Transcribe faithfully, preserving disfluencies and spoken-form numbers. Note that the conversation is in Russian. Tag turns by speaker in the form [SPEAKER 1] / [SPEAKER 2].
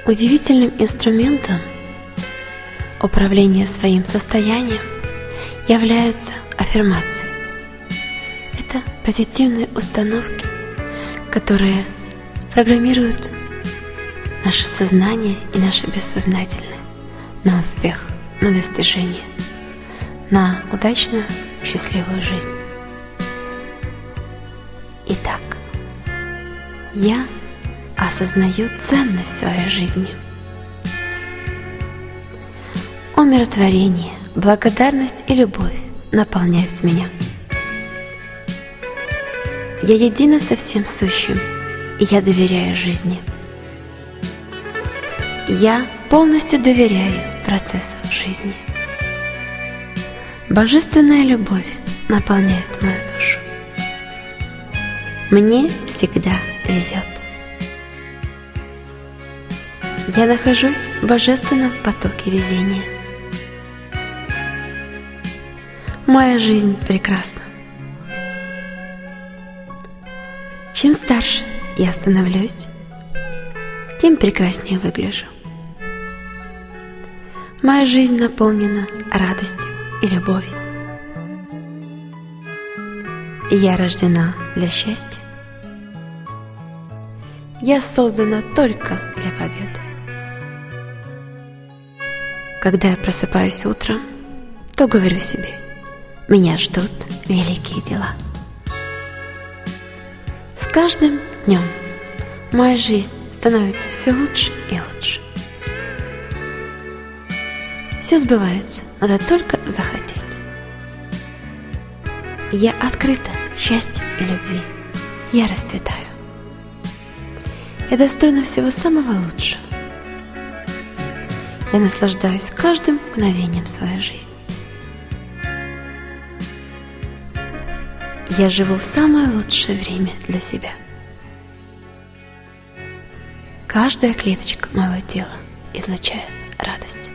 [SPEAKER 1] Удивительным инструментом управления своим состоянием являются аффирмации. Это позитивные установки, которые программируют наше сознание и наше бессознательное на успех, на достижение, на удачную, счастливую жизнь. Итак, я осознаю ценность своей жизни. Умиротворение, благодарность и любовь наполняют меня. Я едина со всем сущим, и я доверяю жизни. Я полностью доверяю процессу жизни. Божественная любовь наполняет мою душу. Мне всегда везет. Я нахожусь в божественном потоке везения. Моя жизнь прекрасна. Чем старше я становлюсь, тем прекраснее выгляжу. Моя жизнь наполнена радостью и любовью. Я рождена для счастья. Я создана только для победы. Когда я просыпаюсь утром, то говорю себе: меня ждут великие дела. С каждым днем моя жизнь становится все лучше и лучше. Все сбывается, надо только захотеть. Я открыта счастью и любви. Я расцветаю. Я достойна всего самого лучшего. Я наслаждаюсь каждым мгновением своей жизни. Я живу в самое лучшее время для себя. Каждая клеточка моего тела излучает радость.